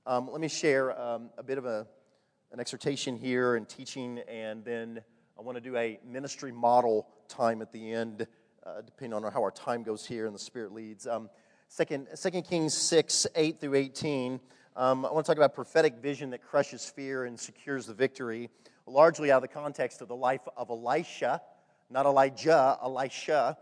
Let me share a bit of an exhortation here and teaching, and then I want to do a ministry model time at the end, depending on how our time goes here and the Spirit leads. Second Kings 6, 8 through 18, I want to talk about prophetic vision that crushes fear and secures the victory, largely out of the context of the life of Elisha, not Elijah, Elisha.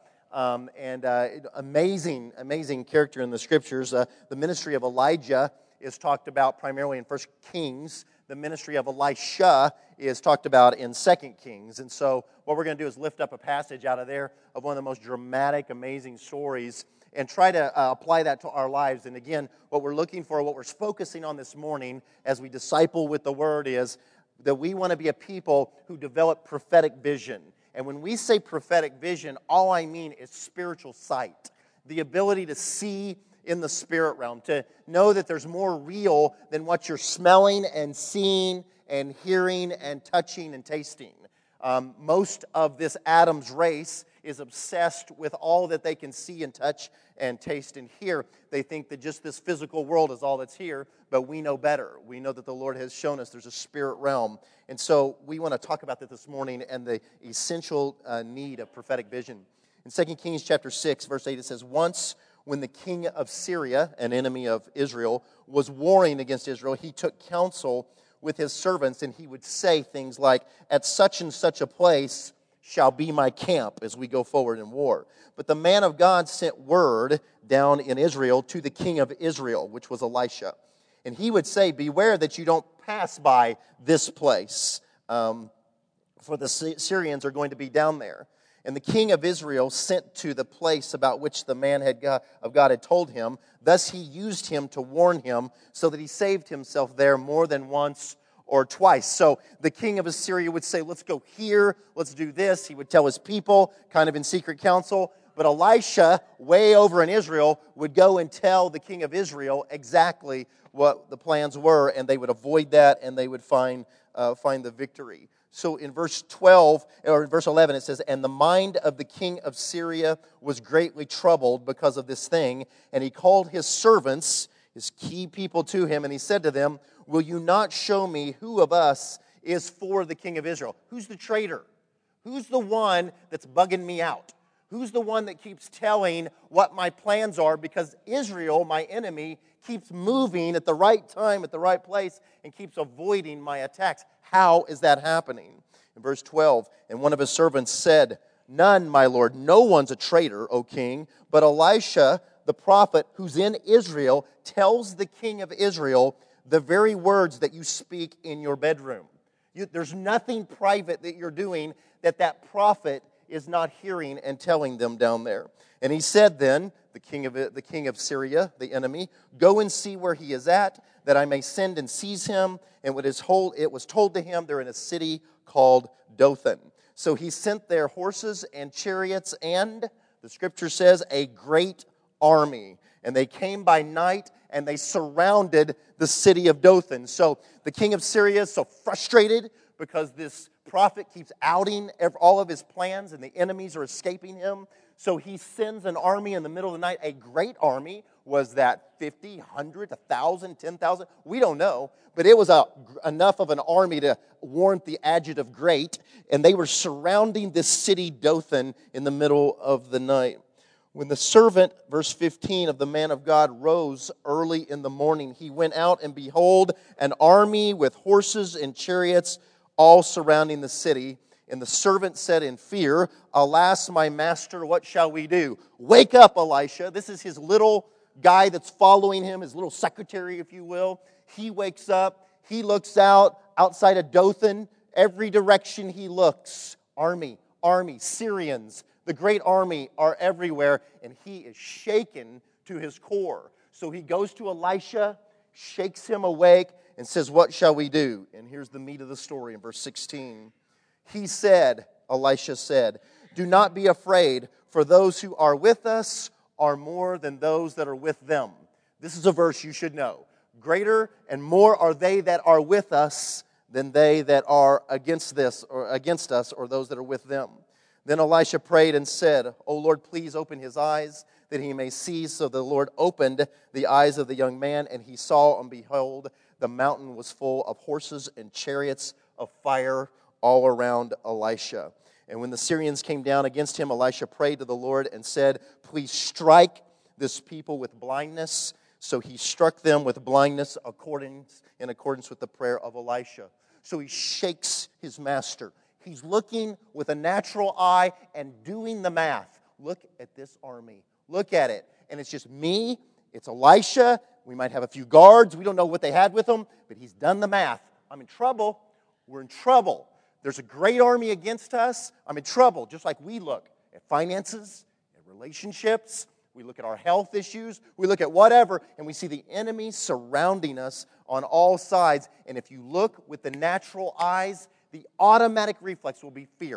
Amazing character in the Scriptures. The ministry of Elijah is talked about primarily in 1 Kings. The ministry of Elisha is talked about in 2 Kings. And so what we're going to do is lift up a passage out of there of one of the most dramatic, amazing stories and try to apply that to our lives. And again, what we're looking for, what we're focusing on this morning as we disciple with the Word is that we want to be a people who develop prophetic vision. And when we say prophetic vision, all I mean is spiritual sight. The ability to see in the spirit realm, to know that there's more real than what you're smelling and seeing and hearing and touching and tasting. Most of this Adam's race is obsessed with all that they can see and touch and taste and hear. They think that just this physical world is all that's here, but we know better. We know that the Lord has shown us there's a spirit realm. And so we want to talk about that this morning and the essential need of prophetic vision. In 2 Kings chapter 6, verse 8, it says, "Once when the king of Syria, an enemy of Israel, was warring against Israel, he took counsel with his servants, and he would say things like, 'At such and such a place shall be my camp as we go forward in war.' But the man of God sent word down in Israel to the king of Israel," which was Elisha. "And he would say, 'Beware that you don't pass by this place, for the Syrians are going to be down there.' And the king of Israel sent to the place about which the man of God had told him. Thus he used him to warn him, so that he saved himself there more than once or twice." So the king of Assyria would say, "Let's go here, let's do this." He would tell his people, kind of in secret council. But Elisha, way over in Israel, would go and tell the king of Israel exactly what the plans were, and they would avoid that, and they would find the victory. So in verse 12, or in verse 11, it says, "And the mind of the king of Syria was greatly troubled because of this thing. And he called his servants, his key people, to him, and he said to them, 'Will you not show me who of us is for the king of Israel?'" Who's the traitor? Who's the one that's bugging me out? Who's the one that keeps telling what my plans are? Because Israel, my enemy, keeps moving at the right time, at the right place, and keeps avoiding my attacks. How is that happening? In verse 12, "And one of his servants said, 'None, my lord, no one's a traitor, O king. But Elisha, the prophet, who's in Israel, tells the king of Israel the very words that you speak in your bedroom.'" There's nothing private that you're doing that prophet is not hearing and telling them down there. "And he said then, the king of Syria, the enemy, 'Go and see where he is at, that I may send and seize him.' And it was told to him, they're in a city called Dothan. So he sent their horses and chariots and," the scripture says, "a great army. And they came by night, and they surrounded the city of Dothan." So the king of Syria is so frustrated because this prophet keeps outing all of his plans, and the enemies are escaping him. So he sends an army in the middle of the night, a great army. Was that 50, 100, 1,000, 10,000? We don't know. But it was enough of an army to warrant the adjective great. And they were surrounding this city, Dothan, in the middle of the night. "When the servant," verse 15, "of the man of God rose early in the morning, he went out, and behold, an army with horses and chariots all surrounding the city. And the servant said in fear, 'Alas, my master, what shall we do?' 'Wake up, Elisha.'" This is his little guy that's following him, his little secretary, if you will. He wakes up, he looks outside of Dothan. Every direction he looks, army, Syrians. The great army are everywhere, and he is shaken to his core. So he goes to Elisha, shakes him awake, and says, "What shall we do?" And here's the meat of the story in verse 16. Elisha said, "Do not be afraid, for those who are with us are more than those that are with them." This is a verse you should know. Greater and more are they that are with us than they that are against us, or those that are with them. Then Elisha prayed and said, "O Lord, please open his eyes, that he may see. So the Lord opened the eyes of the young man, and he saw, and behold, the mountain was full of horses and chariots of fire all around Elisha. And when the Syrians came down against him, Elisha prayed to the Lord and said, please strike this people with blindness. So he struck them with blindness in accordance with the prayer of Elisha. So he shakes his master. He's looking with a natural eye and doing the math. Look at this army. Look at it. And it's just me. It's Elisha. We might have a few guards. We don't know what they had with them. But he's done the math. I'm in trouble. We're in trouble. There's a great army against us. I'm in trouble. Just like we look at finances, at relationships. We look at our health issues. We look at whatever. And we see the enemy surrounding us on all sides. And if you look with the natural eyes, the automatic reflex will be fear.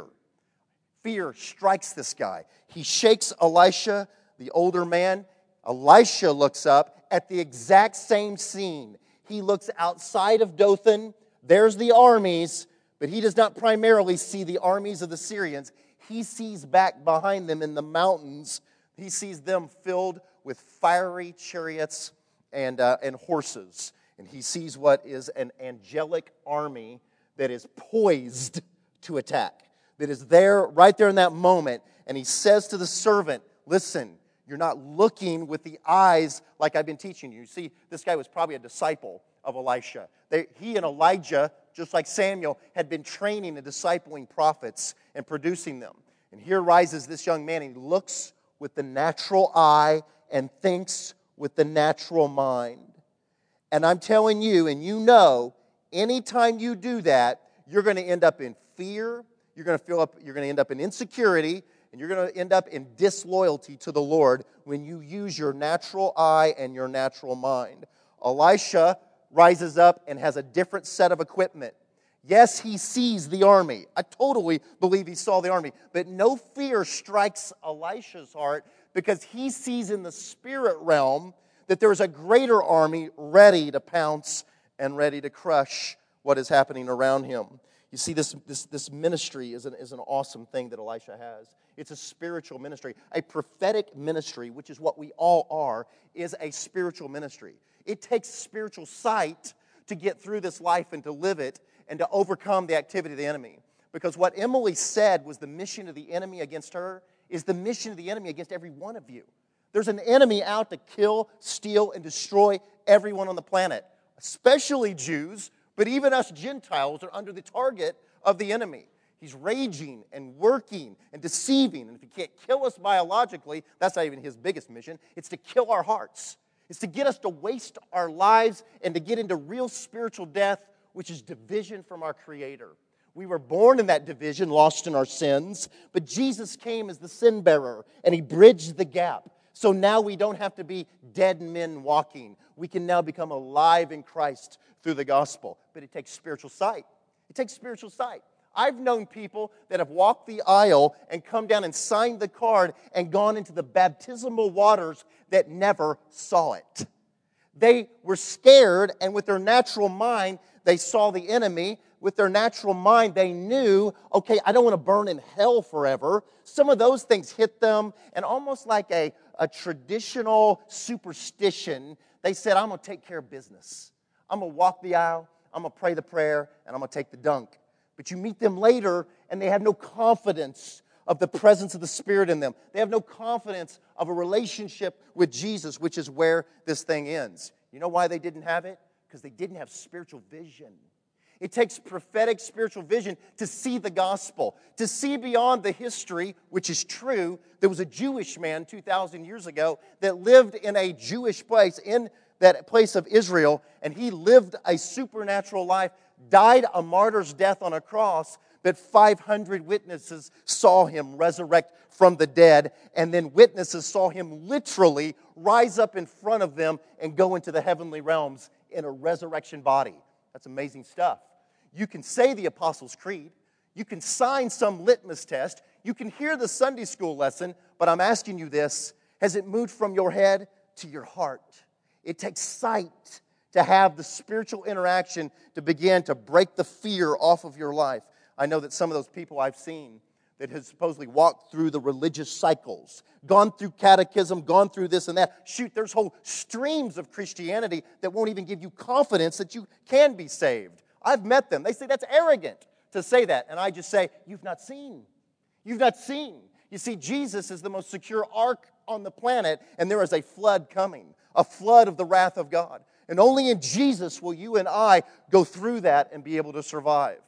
Fear strikes this guy. He shakes Elisha, the older man. Elisha looks up at the exact same scene. He looks outside of Dothan. There's the armies, but he does not primarily see the armies of the Syrians. He sees back behind them in the mountains. He sees them filled with fiery chariots and horses. And he sees what is an angelic army that is poised to attack, that is there, right there in that moment. And he says to the servant, listen, you're not looking with the eyes like I've been teaching you. See, this guy was probably a disciple of Elisha. He and Elijah, just like Samuel, had been training and discipling prophets and producing them. And here rises this young man, and he looks with the natural eye and thinks with the natural mind. And I'm telling you, and you know, anytime you do that, you're going to end up in fear, you're going to end up in insecurity, and you're going to end up in disloyalty to the Lord when you use your natural eye and your natural mind. Elisha rises up and has a different set of equipment. Yes, he sees the army. I totally believe he saw the army. But no fear strikes Elisha's heart because he sees in the spirit realm that there is a greater army ready to pounce and ready to crush what is happening around him. You see, this ministry is an awesome thing that Elisha has. It's a spiritual ministry. A prophetic ministry, which is what we all are, is a spiritual ministry. It takes spiritual sight to get through this life and to live it and to overcome the activity of the enemy. Because what Emily said was the mission of the enemy against her is the mission of the enemy against every one of you. There's an enemy out to kill, steal, and destroy everyone on the planet, especially Jews, but even us Gentiles are under the target of the enemy. He's raging and working and deceiving. And if he can't kill us biologically, that's not even his biggest mission. It's to kill our hearts. It's to get us to waste our lives and to get into real spiritual death, which is division from our Creator. We were born in that division, lost in our sins, but Jesus came as the sin bearer, and He bridged the gap. So now we don't have to be dead men walking. We can now become alive in Christ through the gospel. But it takes spiritual sight. It takes spiritual sight. I've known people that have walked the aisle and come down and signed the card and gone into the baptismal waters that never saw it. They were scared, and with their natural mind, they saw the enemy. With their natural mind, they knew, okay, I don't want to burn in hell forever. Some of those things hit them, and almost like a traditional superstition, they said, I'm going to take care of business. I'm going to walk the aisle, I'm going to pray the prayer, and I'm going to take the dunk. But you meet them later, and they have no confidence of the presence of the Spirit in them. They have no confidence of a relationship with Jesus, which is where this thing ends. You know why they didn't have it? Because they didn't have spiritual vision. It takes prophetic spiritual vision to see the gospel, to see beyond the history, which is true. There was a Jewish man 2,000 years ago that lived in a Jewish place, in that place of Israel, and he lived a supernatural life, died a martyr's death on a cross, but 500 witnesses saw him resurrect from the dead, and then witnesses saw him literally rise up in front of them and go into the heavenly realms in a resurrection body. That's amazing stuff. You can say the Apostles' Creed. You can sign some litmus test. You can hear the Sunday school lesson, but I'm asking you this. Has it moved from your head to your heart? It takes sight to have the spiritual interaction to begin to break the fear off of your life. I know that some of those people I've seen, that has supposedly walked through the religious cycles, gone through catechism, gone through this and that. Shoot, there's whole streams of Christianity that won't even give you confidence that you can be saved. I've met them. They say that's arrogant to say that. And I just say, you've not seen. You've not seen. You see, Jesus is the most secure ark on the planet, and there is a flood coming, a flood of the wrath of God. And only in Jesus will you and I go through that and be able to survive.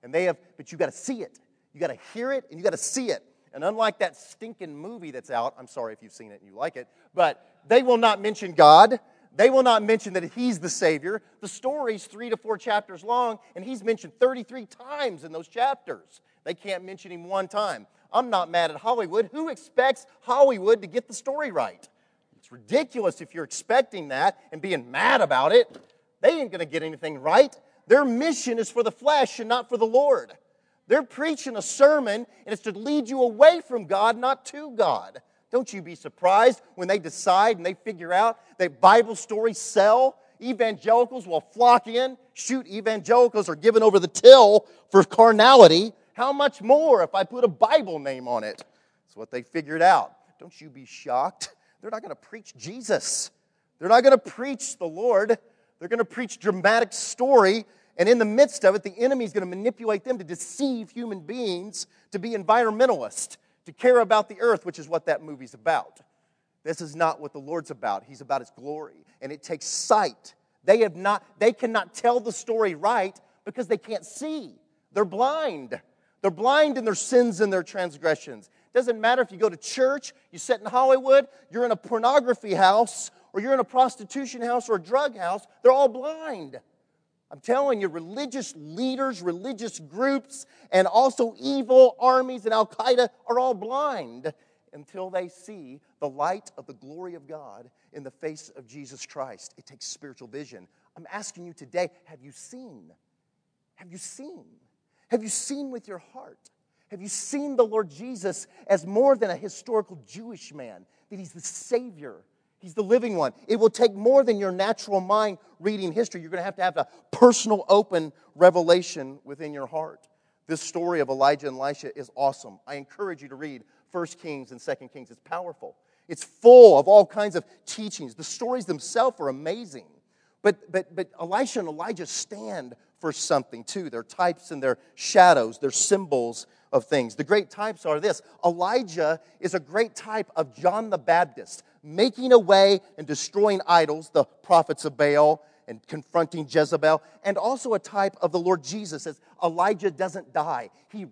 But you got to see it. You got to hear it, and you got to see it. And unlike that stinking movie that's out, I'm sorry if you've seen it and you like it, but they will not mention God. They will not mention that He's the Savior. The story's 3 to 4 chapters long, and He's mentioned 33 times in those chapters. They can't mention Him one time. I'm not mad at Hollywood. Who expects Hollywood to get the story right? It's ridiculous if you're expecting that and being mad about it. They ain't going to get anything right. Their mission is for the flesh and not for the Lord. They're preaching a sermon, and it's to lead you away from God, not to God. Don't you be surprised when they decide and they figure out that Bible stories sell. Evangelicals will flock in. Shoot, evangelicals are given over the till for carnality. How much more if I put a Bible name on it? That's what they figured out. Don't you be shocked. They're not going to preach Jesus. They're not going to preach the Lord. They're going to preach dramatic story. And in the midst of it, the enemy is going to manipulate them to deceive human beings, to be environmentalists, to care about the earth, which is what that movie's about. This is not what the Lord's about. He's about His glory. And it takes sight. They cannot tell the story right because they can't see. They're blind. They're blind in their sins and their transgressions. Doesn't matter if you go to church, you sit in Hollywood, you're in a pornography house, or you're in a prostitution house or a drug house. They're all blind. I'm telling you, religious leaders, religious groups, and also evil armies and Al-Qaeda are all blind until they see the light of the glory of God in the face of Jesus Christ. It takes spiritual vision. I'm asking you today, have you seen? Have you seen? Have you seen with your heart? Have you seen the Lord Jesus as more than a historical Jewish man? That He's the Savior. He's the living one. It will take more than your natural mind reading history. You're going to have a personal, open revelation within your heart. This story of Elijah and Elisha is awesome. I encourage you to read 1 Kings and 2 Kings. It's powerful. It's full of all kinds of teachings. The stories themselves are amazing. But Elisha and Elijah stand for something too. They're types and they're shadows. They're symbols of things. The great types are this. Elijah is a great type of John the Baptist, making away and destroying idols, the prophets of Baal, and confronting Jezebel, and also a type of the Lord Jesus, as Elijah doesn't die. He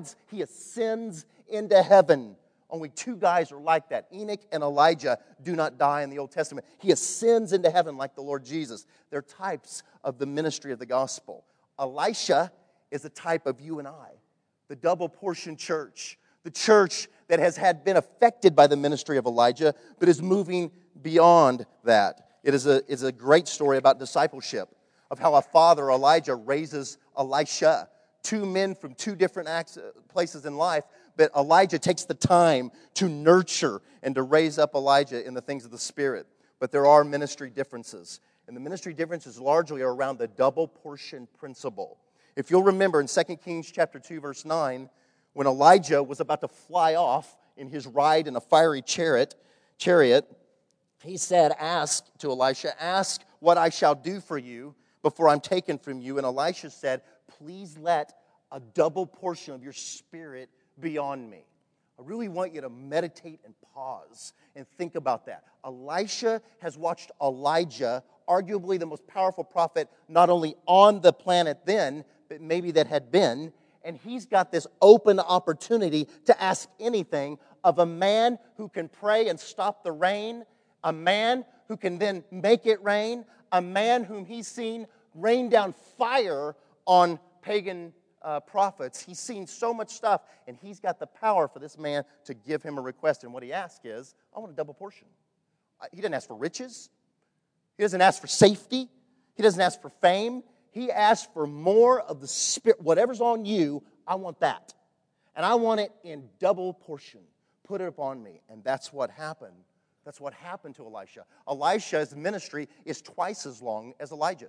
ascends into heaven. Only 2 guys are like that. Enoch and Elijah do not die in the Old Testament. He ascends into heaven like the Lord Jesus. They're types of the ministry of the gospel. Elisha is a type of you and I, the double portion church, the church that has been affected by the ministry of Elijah, but is moving beyond that. It is a great story about discipleship, of how a father, Elijah, raises Elisha, 2 men from 2 different places in life, but Elijah takes the time to nurture and to raise up Elijah in the things of the Spirit. But there are ministry differences, and the ministry differences largely are around the double portion principle. If you'll remember in 2 Kings chapter 2, verse 9, when Elijah was about to fly off in his ride in a fiery chariot, he said, ask what I shall do for you before I'm taken from you. And Elisha said, please let a double portion of your spirit be on me. I really want you to meditate and pause and think about that. Elisha has watched Elijah, arguably the most powerful prophet, not only on the planet then, but maybe that had been, and he's got this open opportunity to ask anything of a man who can pray and stop the rain, a man who can then make it rain, a man whom he's seen rain down fire on pagan prophets. He's seen so much stuff, and he's got the power for this man to give him a request. And what he asks is, I want a double portion. He doesn't ask for riches. He doesn't ask for safety. He doesn't ask for fame. He asks for more of the Spirit. Whatever's on you, I want that. And I want it in double portion. Put it upon me. And that's what happened. That's what happened to Elisha. Elisha's ministry is twice as long as Elijah's.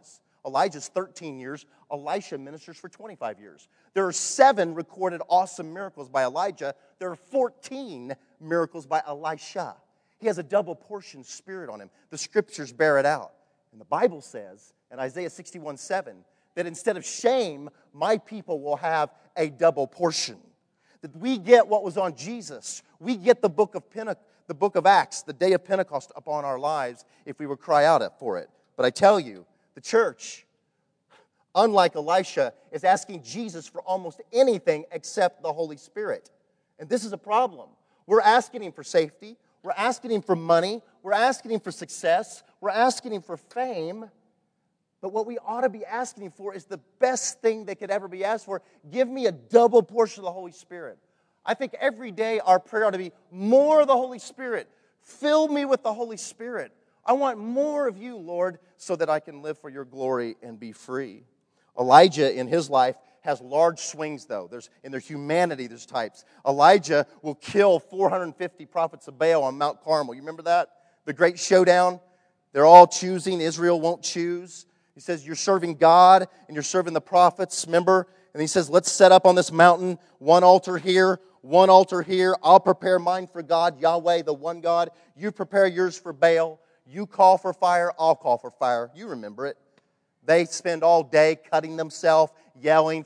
Elijah's 13 years. Elisha ministers for 25 years. There are 7 recorded awesome miracles by Elijah. There are 14 miracles by Elisha. He has a double portion spirit on him. The scriptures bear it out. And the Bible says in Isaiah 61:7 that instead of shame, my people will have a double portion. That we get what was on Jesus. We get the book of Acts, the day of Pentecost upon our lives if we would cry out for it. But I tell you, the church, unlike Elisha, is asking Jesus for almost anything except the Holy Spirit. And this is a problem. We're asking Him for safety. We're asking Him for money. We're asking Him for success. We're asking Him for fame. But what we ought to be asking Him for is the best thing that could ever be asked for. Give me a double portion of the Holy Spirit. I think every day our prayer ought to be more of the Holy Spirit. Fill me with the Holy Spirit. I want more of you, Lord, so that I can live for your glory and be free. Elijah, in his life, has large swings, though. In their humanity, there's types. Elijah will kill 450 prophets of Baal on Mount Carmel. You remember that? The great showdown? They're all choosing. Israel won't choose. He says, you're serving God and you're serving the prophets, remember? And he says, let's set up on this mountain, one altar here, one altar here. I'll prepare mine for God, Yahweh, the one God. You prepare yours for Baal. You call for fire, I'll call for fire. You remember it. They spend all day cutting themselves, yelling.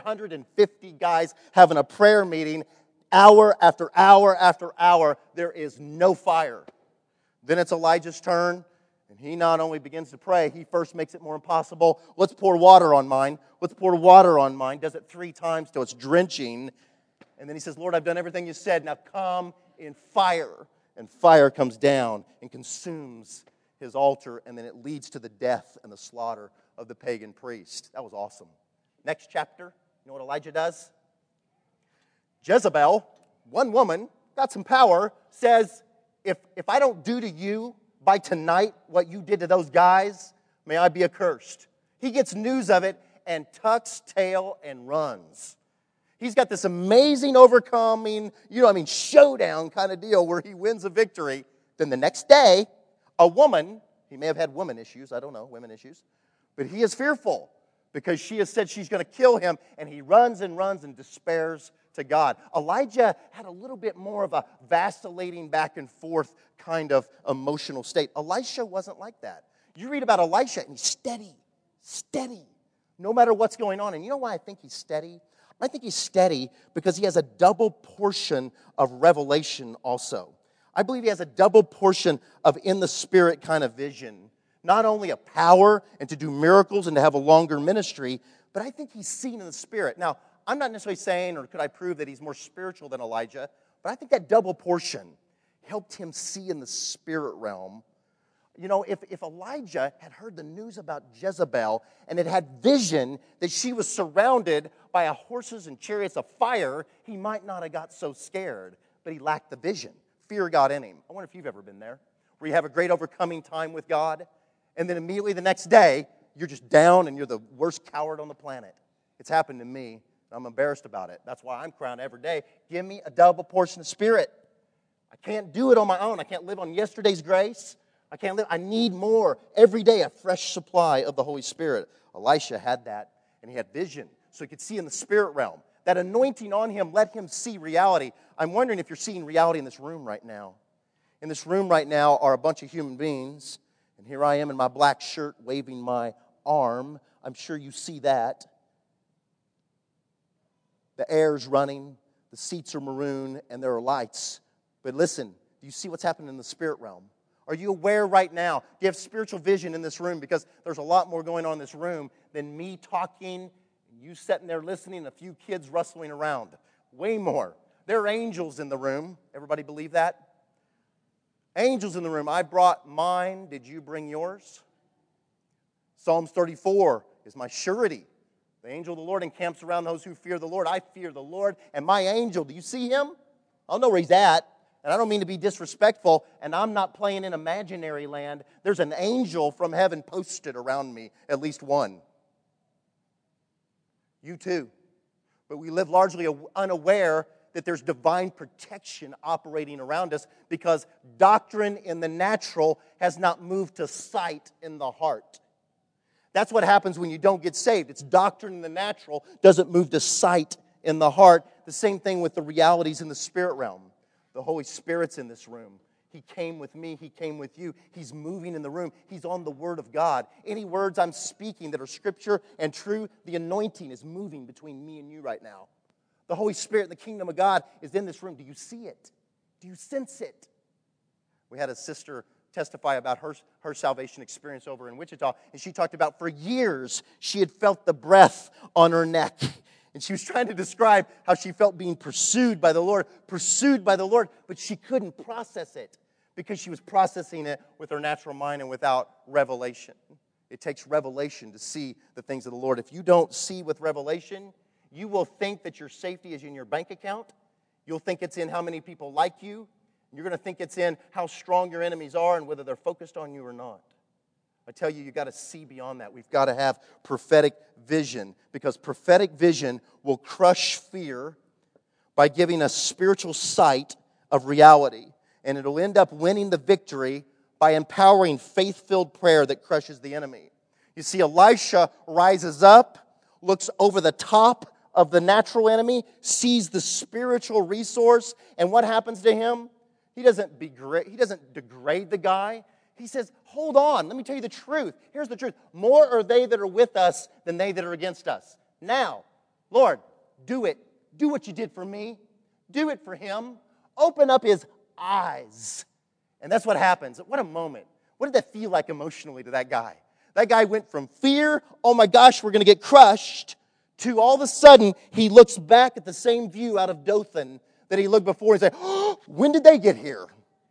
450 guys having a prayer meeting, hour after hour after hour. There is no fire. Then it's Elijah's turn, and he not only begins to pray, he first makes it more impossible. Let's pour water on mine. Let's pour water on mine. Does it 3 times till it's drenching. And then he says, Lord, I've done everything you said. Now come in fire. And fire comes down and consumes his altar, and then it leads to the death and the slaughter of the pagan priest. That was awesome. Next chapter, you know what Elijah does? Jezebel, one woman, got some power, says, if I don't do to you by tonight what you did to those guys, may I be accursed. He gets news of it and tucks tail and runs. He's got this amazing overcoming, showdown kind of deal where he wins a victory. Then the next day, a woman, he may have had women issues, I don't know, women issues, but he is fearful because she has said she's going to kill him, and he runs and despairs to God. Elijah had a little bit more of a vacillating back and forth kind of emotional state. Elisha wasn't like that. You read about Elisha, and he's steady, no matter what's going on. And you know why I think he's steady? I think he's steady because he has a double portion of revelation also. I believe he has a double portion of in the Spirit kind of vision. Not only a power and to do miracles and to have a longer ministry, but I think he's seen in the Spirit. Now, I'm not necessarily saying, or could I prove that he's more spiritual than Elijah, but I think that double portion helped him see in the spirit realm. You know, if Elijah had heard the news about Jezebel and had vision that she was surrounded by a horses and chariots of fire, he might not have got so scared, but he lacked the vision. Fear got in him. I wonder if you've ever been there, where you have a great overcoming time with God, and then immediately the next day, you're just down and you're the worst coward on the planet. It's happened to me. I'm embarrassed about it. That's why I'm crying every day. Give me a double portion of Spirit. I can't do it on my own. I can't live on yesterday's grace. I need more. Every day, a fresh supply of the Holy Spirit. Elisha had that, and he had vision, so he could see in the spirit realm. That anointing on him let him see reality. I'm wondering if you're seeing reality in this room right now. In this room right now are a bunch of human beings, and here I am in my black shirt waving my arm. I'm sure you see that. The air's running, the seats are maroon, and there are lights. But listen, do you see what's happening in the spirit realm? Are you aware right now? Do you have spiritual vision in this room? Because there's a lot more going on in this room than me talking, you sitting there listening, and a few kids rustling around. Way more. There are angels in the room. Everybody believe that? Angels in the room. I brought mine. Did you bring yours? Psalms 34 is my surety. The angel of the Lord encamps around those who fear the Lord. I fear the Lord. And my angel, do you see him? I don't know where he's at. And I don't mean to be disrespectful, and I'm not playing in imaginary land. There's an angel from heaven posted around me, at least one. You too. But we live largely unaware that there's divine protection operating around us because doctrine in the natural has not moved to sight in the heart. That's what happens when you don't get saved. It's doctrine in the natural, doesn't move to sight in the heart. The same thing with the realities in the spirit realm. The Holy Spirit's in this room. He came with me. He came with you. He's moving in the room. He's on the Word of God. Any words I'm speaking that are Scripture and true, the anointing is moving between me and you right now. The Holy Spirit, the kingdom of God, is in this room. Do you see it? Do you sense it? We had a sister testify about her salvation experience over in Wichita, and she talked about for years she had felt the breath on her neck. And she was trying to describe how she felt being pursued by the Lord, but she couldn't process it because she was processing it with her natural mind and without revelation. It takes revelation to see the things of the Lord. If you don't see with revelation, you will think that your safety is in your bank account. You'll think it's in how many people like you. You're going to think it's in how strong your enemies are and whether they're focused on you or not. I tell you, you've got to see beyond that. We've got to have prophetic vision because prophetic vision will crush fear by giving us spiritual sight of reality. And it'll end up winning the victory by empowering faith-filled prayer that crushes the enemy. You see, Elisha rises up, looks over the top of the natural enemy, sees the spiritual resource, and what happens to him? He doesn't degrade the guy. He says, hold on, let me tell you the truth. Here's the truth. More are they that are with us than they that are against us. Now, Lord, do it. Do what you did for me. Do it for him. Open up his eyes. And that's what happens. What a moment. What did that feel like emotionally to that guy? That guy went from fear, oh my gosh, we're going to get crushed, to all of a sudden he looks back at the same view out of Dothan that he looked before and said, oh, when did they get here?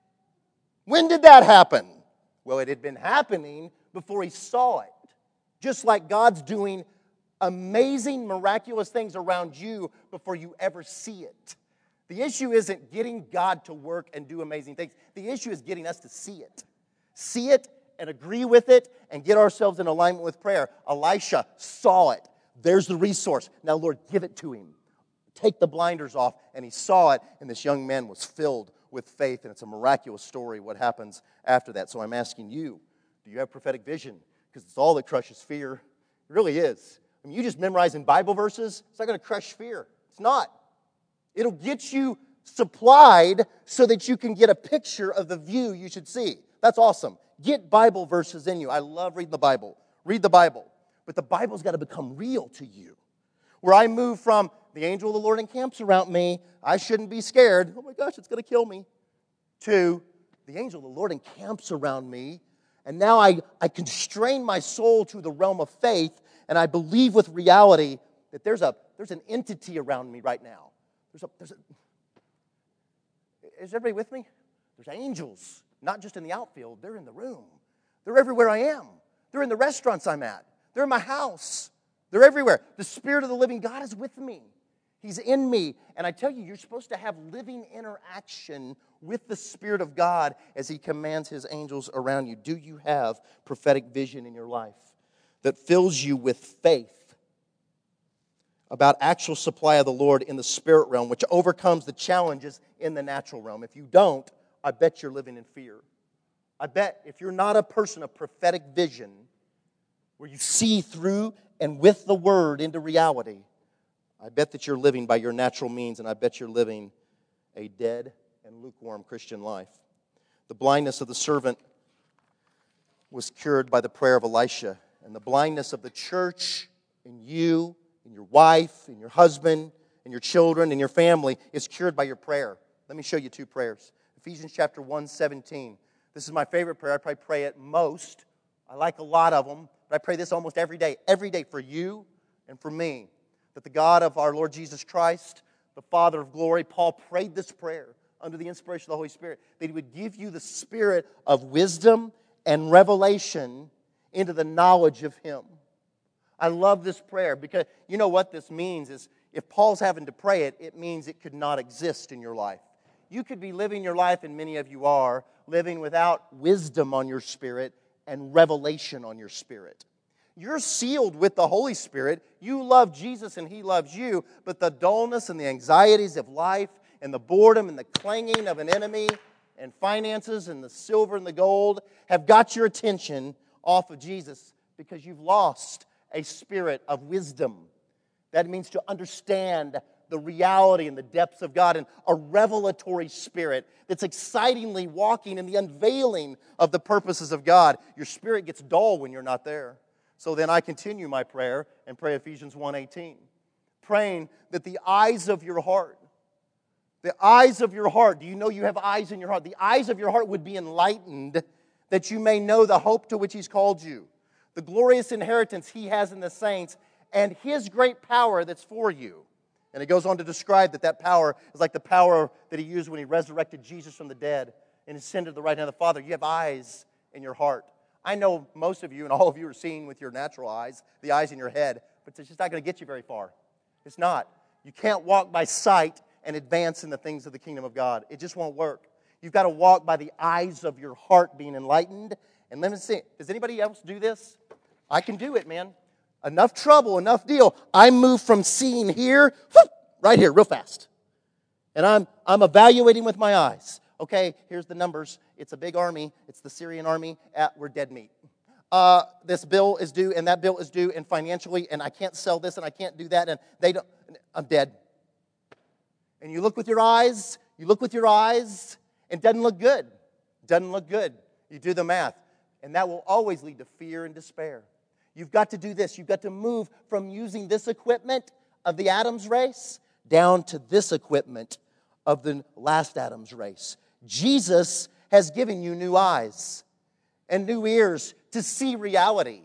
When did that happen? Well, it had been happening before he saw it. Just like God's doing amazing, miraculous things around you before you ever see it. The issue isn't getting God to work and do amazing things. The issue is getting us to see it. See it and agree with it and get ourselves in alignment with prayer. Elisha saw it. There's the resource. Now, Lord, give it to him. Take the blinders off. And he saw it, and this young man was filled with faith, and it's a miraculous story what happens after that. So I'm asking you, do you have prophetic vision? Because it's all that crushes fear. It really is. I mean, you just memorizing Bible verses, it's not going to crush fear. It's not. It'll get you supplied so that you can get a picture of the view you should see. That's awesome. Get Bible verses in you. I love reading the Bible. Read the Bible. But the Bible's got to become real to you. Where I move from the angel of the Lord encamps around me, I shouldn't be scared. Oh my gosh, it's going to kill me. To the angel of the Lord encamps around me, and now I constrain my soul to the realm of faith, and I believe with reality that there's an entity around me right now. Is everybody with me? There's angels, not just in the outfield. They're in the room. They're everywhere I am. They're in the restaurants I'm at. They're in my house. They're everywhere. The Spirit of the living God is with me. He's in me. And I tell you, you're supposed to have living interaction with the Spirit of God as He commands His angels around you. Do you have prophetic vision in your life that fills you with faith about actual supply of the Lord in the spirit realm, which overcomes the challenges in the natural realm? If you don't, I bet you're living in fear. I bet if you're not a person of prophetic vision, where you see through and with the Word into reality, I bet that you're living by your natural means, and I bet you're living a dead and lukewarm Christian life. The blindness of the servant was cured by the prayer of Elisha, and the blindness of the church and you and your wife and your husband and your children and your family is cured by your prayer. Let me show you two prayers. Ephesians chapter 1:17. This is my favorite prayer. I probably pray it most. I like a lot of them, but I pray this almost every day for you and for me. That the God of our Lord Jesus Christ, the Father of glory, Paul prayed this prayer under the inspiration of the Holy Spirit, that He would give you the spirit of wisdom and revelation into the knowledge of Him. I love this prayer because you know what this means is if Paul's having to pray it, it means it could not exist in your life. You could be living your life, and many of you are, living without wisdom on your spirit and revelation on your spirit. You're sealed with the Holy Spirit. You love Jesus and He loves you, but the dullness and the anxieties of life and the boredom and the clanging of an enemy and finances and the silver and the gold have got your attention off of Jesus. because you've lost a spirit of wisdom. That means to understand the reality and the depths of God, and a revelatory spirit that's excitingly walking in the unveiling of the purposes of God. Your spirit gets dull when you're not there. So then I continue my prayer and pray Ephesians 1:18, praying that the eyes of your heart, do you know you have eyes in your heart? The eyes of your heart would be enlightened, that you may know the hope to which He's called you, the glorious inheritance He has in the saints, and His great power that's for you. And it goes on to describe that power is like the power that He used when He resurrected Jesus from the dead and ascended to the right hand of the Father. You have eyes in your heart. I know most of you and all of you are seeing with your natural eyes, the eyes in your head, but it's just not going to get you very far. It's not. You can't walk by sight and advance in the things of the kingdom of God. It just won't work. You've got to walk by the eyes of your heart being enlightened. And let me see, does anybody else do this? I can do it, man. Enough trouble, enough deal. I move from seeing here, whoop, right here, real fast. And I'm evaluating with my eyes. Okay, here's the numbers. It's a big army. It's the Syrian army. We're dead meat. This bill is due, and that bill is due, and financially, and I can't sell this, and I can't do that, and I'm dead. And you look with your eyes, and it doesn't look good. You do the math, and that will always lead to fear and despair. You've got to do this. You've got to move from using this equipment of the Adam's race down to this equipment of the last Adam's race. Jesus has given you new eyes and new ears to see reality.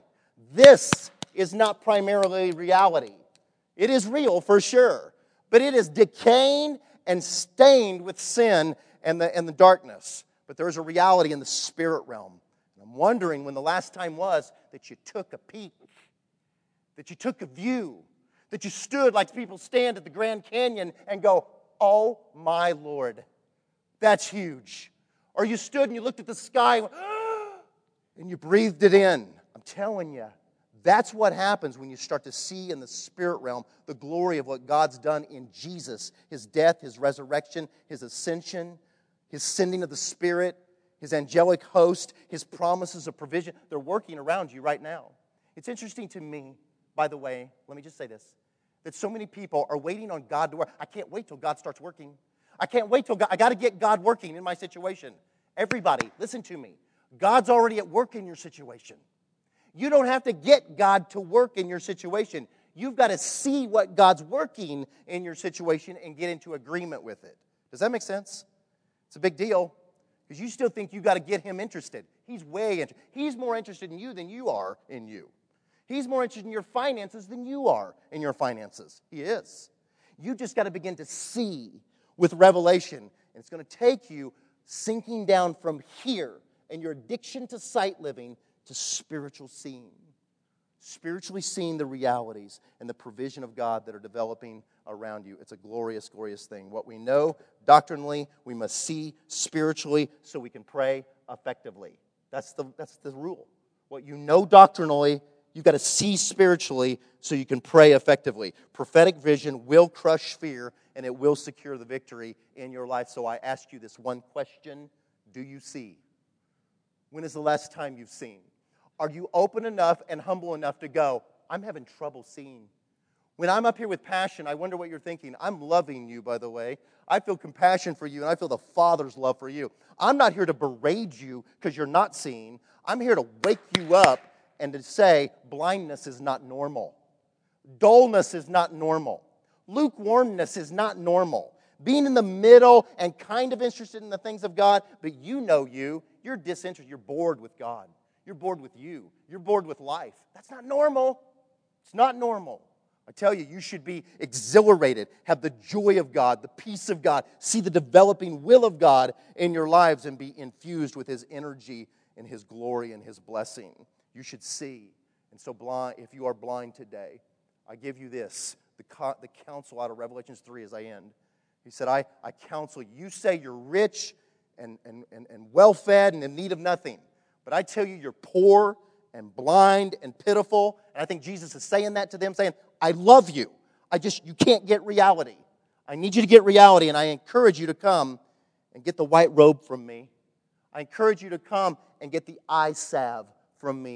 This is not primarily reality. It is real for sure, but it is decaying and stained with sin and the darkness. But there is a reality in the spirit realm. I'm wondering when the last time was that you took a peek, that you took a view, that you stood like people stand at the Grand Canyon and go, oh my Lord, that's huge. Or you stood and you looked at the sky and you breathed it in. I'm telling you, that's what happens when you start to see in the spirit realm the glory of what God's done in Jesus, His death, His resurrection, His ascension, His sending of the Spirit, His angelic host, His promises of provision. They're working around you right now. It's interesting to me, by the way, let me just say this, that so many people are waiting on God to work. I can't wait till God starts working. I can't wait till God, I got to get God working in my situation. Everybody, listen to me. God's already at work in your situation. You don't have to get God to work in your situation. You've got to see what God's working in your situation and get into agreement with it. Does that make sense? It's a big deal. Because you still think you've got to get Him interested. He's way interested. He's more interested in you than you are in you. He's more interested in your finances than you are in your finances. He is. You just got to begin to see with revelation. And it's going to take you sinking down from here and your addiction to sight living to spiritual seeing. Spiritually seeing the realities and the provision of God that are developing around you. It's a glorious, glorious thing. What we know doctrinally, we must see spiritually so we can pray effectively. That's the rule. What you know doctrinally, you've got to see spiritually so you can pray effectively. Prophetic vision will crush fear and it will secure the victory in your life. So I ask you this one question. Do you see? When is the last time you've seen? Are you open enough and humble enough to go, I'm having trouble seeing? When I'm up here with passion, I wonder what you're thinking. I'm loving you, by the way. I feel compassion for you, and I feel the Father's love for you. I'm not here to berate you because you're not seeing. I'm here to wake you up and to say blindness is not normal. Dullness is not normal. Lukewarmness is not normal. Being in the middle and kind of interested in the things of God, but you're disinterested. You're bored with God. You're bored with you. You're bored with life. That's not normal. It's not normal. I tell you, you should be exhilarated, have the joy of God, the peace of God, see the developing will of God in your lives and be infused with His energy and His glory and His blessing. You should see. And so if you are blind today, I give you this, the counsel out of Revelation 3 as I end. He said, I counsel you. You say you're rich and well-fed and in need of nothing. But I tell you, you're poor and blind and pitiful. And I think Jesus is saying that to them, saying, I love you. You can't get reality. I need you to get reality, and I encourage you to come and get the white robe from me. I encourage you to come and get the eye salve from me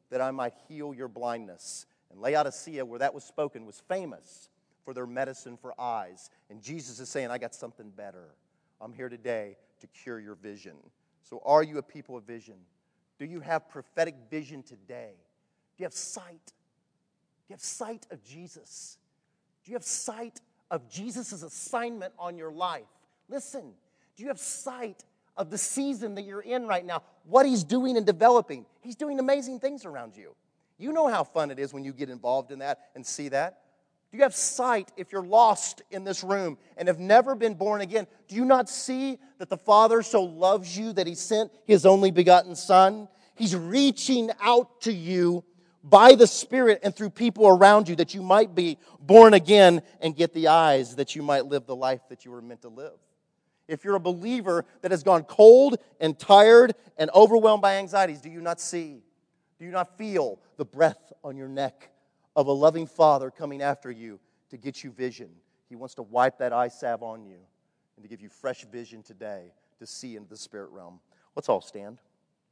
that I might heal your blindness. And Laodicea, where that was spoken, was famous for their medicine for eyes. And Jesus is saying, I got something better. I'm here today to cure your vision. So are you a people of vision? Do you have prophetic vision today? Do you have sight? Do you have sight of Jesus? Do you have sight of Jesus' assignment on your life? Listen, do you have sight of the season that you're in right now? What He's doing and developing? He's doing amazing things around you. You know how fun it is when you get involved in that and see that. Do you have sight if you're lost in this room and have never been born again? Do you not see that the Father so loves you that He sent His only begotten Son? He's reaching out to you by the Spirit and through people around you that you might be born again and get the eyes that you might live the life that you were meant to live. If you're a believer that has gone cold and tired and overwhelmed by anxieties, do you not see? Do you not feel the breath on your neck of a loving Father coming after you to get you vision? He wants to wipe that eye salve on you and to give you fresh vision today to see into the spirit realm. Let's all stand.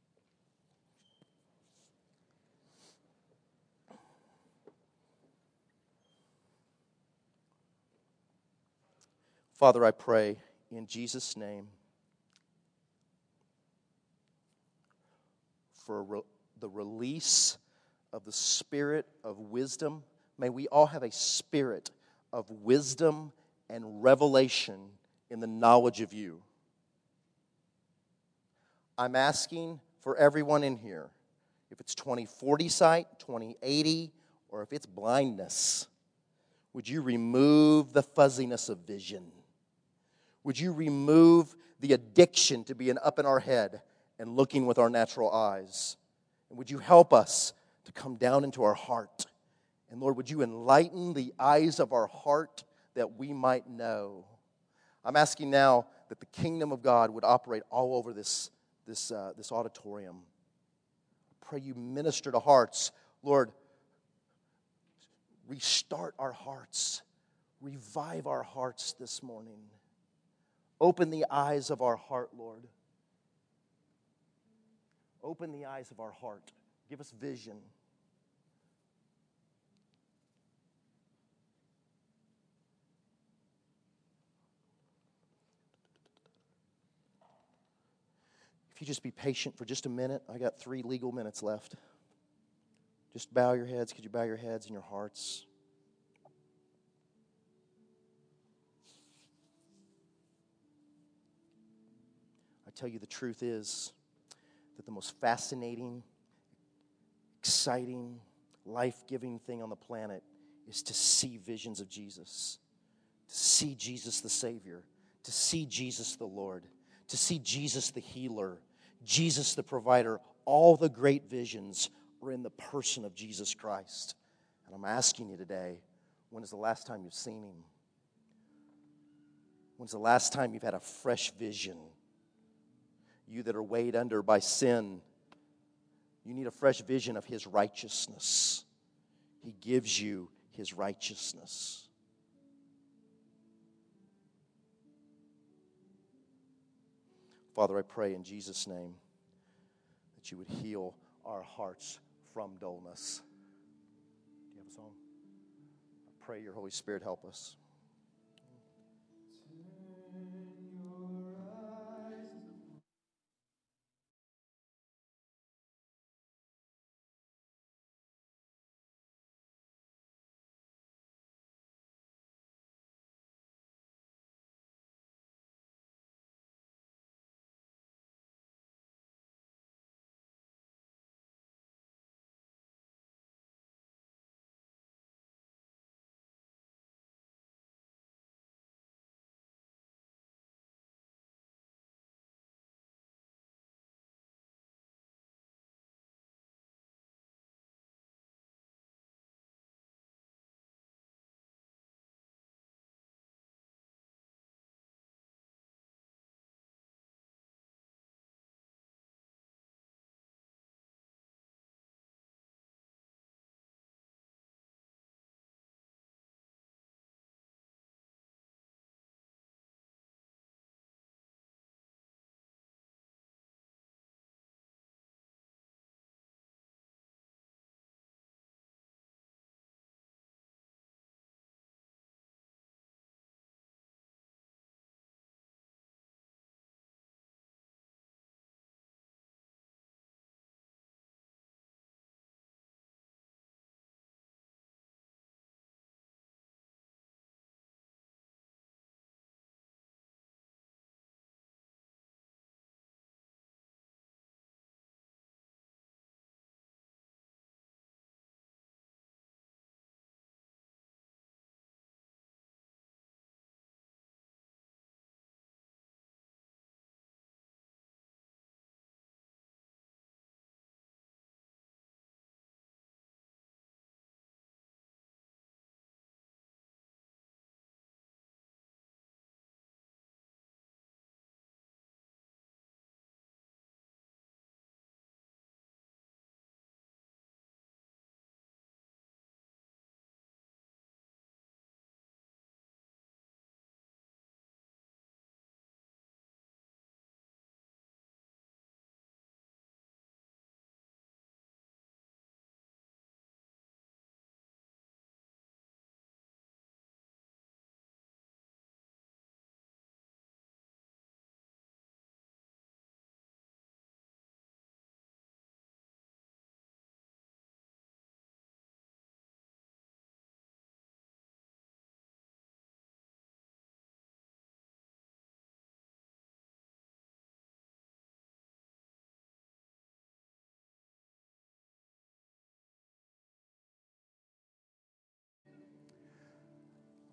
Father, I pray in Jesus' name for the release of the spirit of wisdom. May we all have a spirit of wisdom and revelation in the knowledge of you. I'm asking for everyone in here, if it's 20/40 sight, 20/80, or if it's blindness, would you remove the fuzziness of vision? Would you remove the addiction to being up in our head and looking with our natural eyes? And would you help us to come down into our heart? And Lord, would you enlighten the eyes of our heart that we might know? I'm asking now that the kingdom of God would operate all over this auditorium. I pray you minister to hearts. Lord, restart our hearts. Revive our hearts this morning. Open the eyes of our heart, Lord. Open the eyes of our heart. Give us vision. If you just be patient for just a minute, I got 3 legal minutes left. Just bow your heads. Could you bow your heads and your hearts? I tell you, the truth is that the most fascinating, exciting, life-giving thing on the planet is to see visions of Jesus, to see Jesus the Savior, to see Jesus the Lord, to see Jesus the healer, Jesus the provider. All the great visions are in the person of Jesus Christ. And I'm asking you today, when is the last time you've seen Him? When's the last time you've had a fresh vision? You that are weighed under by sin, you need a fresh vision of His righteousness. He gives you His righteousness. Father, I pray in Jesus' name that you would heal our hearts from dullness. Do you have a song? I pray your Holy Spirit help us.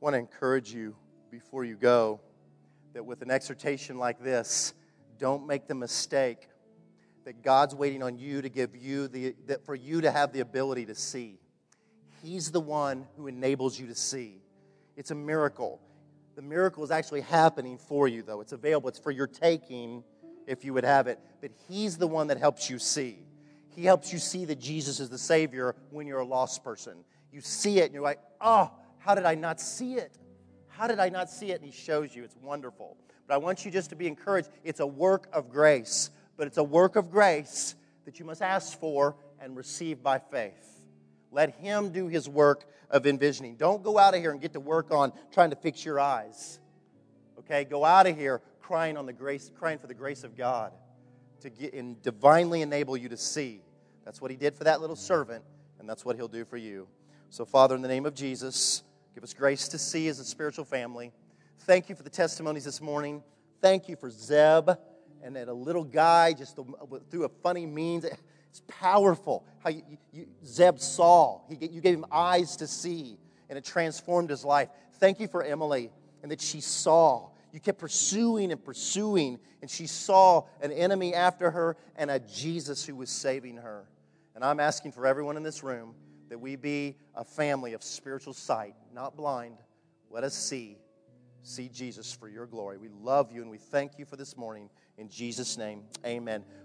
want to encourage you before you go that with an exhortation like this, don't make the mistake that God's waiting on you to give you for you to have the ability to see. He's the one who enables you to see. It's a miracle. The miracle is actually happening for you, though. It's available. It's for your taking if you would have it. But He's the one that helps you see. He helps you see that Jesus is the Savior when you're a lost person. You see it and you're like, oh, how did I not see it? How did I not see it? And He shows you. It's wonderful. But I want you just to be encouraged. It's a work of grace. But it's a work of grace that you must ask for and receive by faith. Let Him do His work of envisioning. Don't go out of here and get to work on trying to fix your eyes. Okay? Go out of here crying for the grace of God to get and divinely enable you to see. That's what He did for that little servant, and that's what He'll do for you. So, Father, in the name of Jesus, give us grace to see as a spiritual family. Thank You for the testimonies this morning. Thank You for Zeb. And that a little guy, just through a funny means, it's powerful how Zeb saw. You gave him eyes to see, and it transformed his life. Thank You for Emily, and that she saw. You kept pursuing and pursuing, and she saw an enemy after her and a Jesus who was saving her. And I'm asking for everyone in this room that we be a family of spiritual sight, not blind. Let us see Jesus for Your glory. We love You, and we thank You for this morning. In Jesus' name, amen.